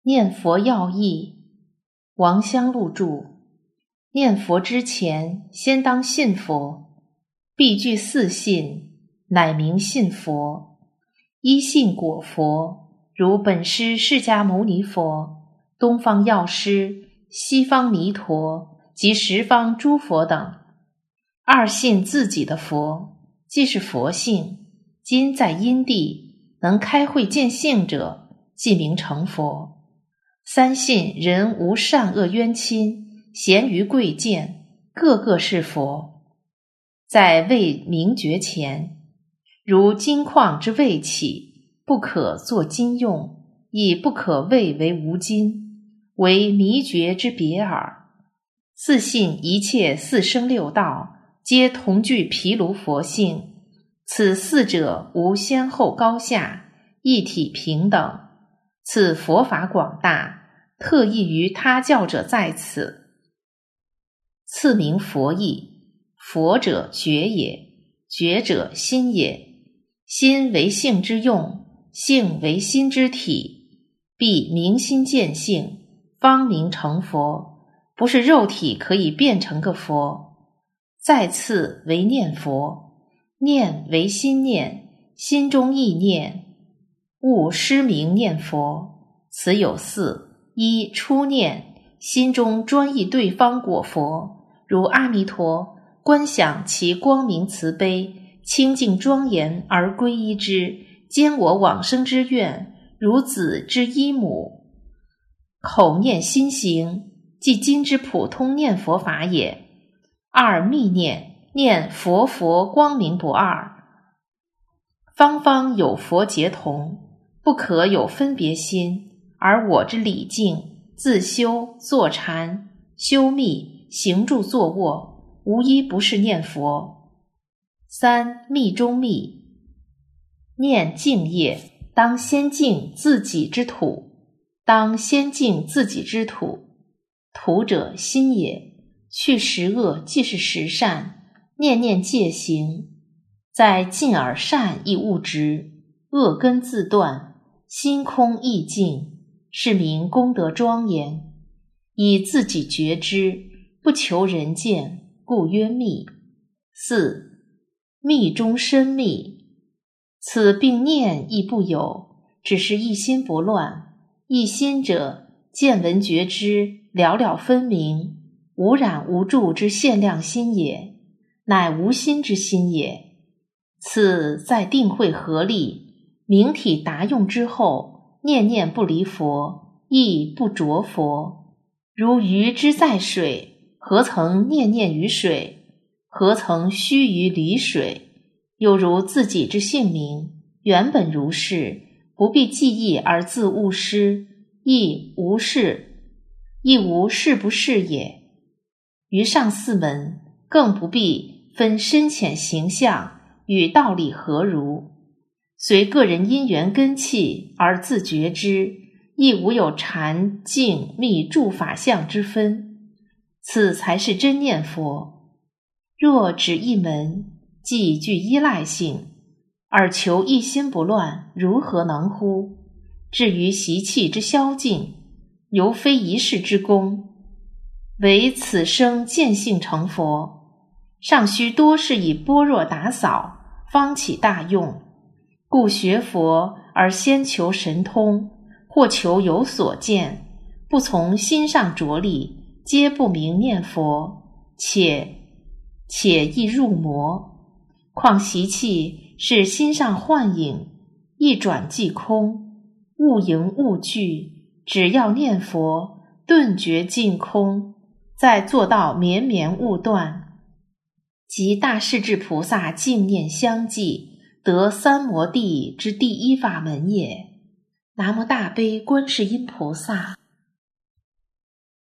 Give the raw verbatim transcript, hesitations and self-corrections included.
念佛要义，王香露著。念佛之前，先当信佛，必具四信，乃名信佛。一信果佛，如本师释迦牟尼佛、东方药师、西方弥陀及十方诸佛等。二信自己的佛，即是佛性，今在因地，能开慧见性者，即名成佛。三信人无善恶冤亲，贤愚贵贱，个个是佛。在未明觉前，如金矿之未起，不可作金用，亦不可谓为无金，为迷觉之别耳。四信一切四生六道，皆同具毗卢佛性，此四者无先后高下，一体平等。此佛法广大，特异于他教者在此。次名佛义，佛者觉也，觉者心也。心为性之用，性为心之体，必明心见性，方名成佛，不是肉体可以变成个佛。再次为念佛，念为心念，心中意念，勿失名念佛。此有四：一、初念，心中专意对方果佛，如阿弥陀，观想其光明慈悲，清净庄严而皈依之，兼我往生之愿，如子之依母。口念心行，即今之普通念佛法也。二、密念，念佛佛光明不二，方方有佛结同，不可有分别心，而我之礼敬、自修、坐禅、修密、行住坐卧，无一不是念佛。三、密中密，念净业，当先净自己之土，当先净自己之土，土者心也，去十恶即是十善，念念戒行，在尽而善亦勿执，恶根自断，心空意净，是名功德庄严。以自己觉知，不求人见，故曰密。四、密中深密，此并念亦不有，只是一心不乱。一心者，见闻觉知了了分明，无染无住之限量心也，乃无心之心也。此在定慧合力，明体达用之后，念念不离佛，亦不着佛。如鱼之在水，何曾念念于水？何曾须臾离水？又如自己之性命，原本如是，不必记忆而自误失，亦无是，亦无是不是也。于上四门，更不必分深浅形象与道理何如，随个人因缘根器而自觉知，亦无有禅净密住法相之分，此才是真念佛。若只一门，既具依赖性，而求一心不乱，如何能乎？至于习气之消尽，犹非一世之功，唯此生见性成佛，尚须多是以般若打扫，方起大用。故学佛而先求神通，或求有所见，不从心上着力，皆不明念佛，且且易入魔。况习气是心上幻影，一转即空，物迎物聚，只要念佛，顿觉尽空，再做到绵绵勿断，即大势至菩萨净念相继，得三摩地之第一法门也。南无大悲观世音菩萨。